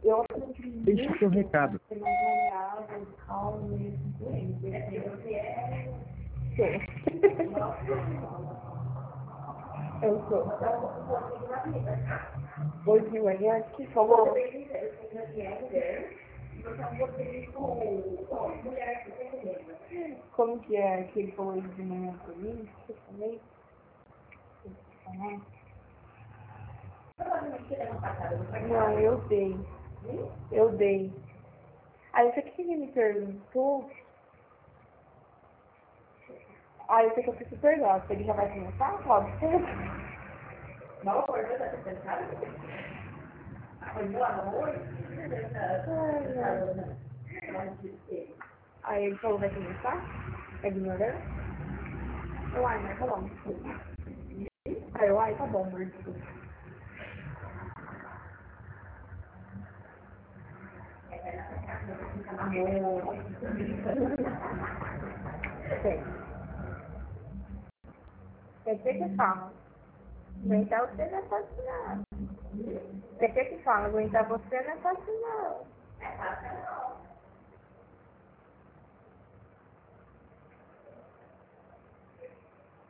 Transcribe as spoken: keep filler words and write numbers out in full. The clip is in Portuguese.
Eu aprendi Deixe seu recado. ser mais maleável, calmo e doente. Sim. Eu sou. Hoje de manhã, que falou? Como que é que ele falou hoje de manhã pra mim? Eu falei? Não, eu dei. Eu dei. Aí você que me perguntou. Ah, eu sei que eu preciso perguntar. Se ele já vai começar, pode ser. Não, pode ser, tá pensando? Aí ele falou, vai começar? É ignorante? Eu, ai, mas tá bom. Aí eu, ai, tá bom, amor. Amor. Sim. Tem que que fala. Aguentar você não é fácil, não. Tem que que fala. Aguentar você não é fácil, não.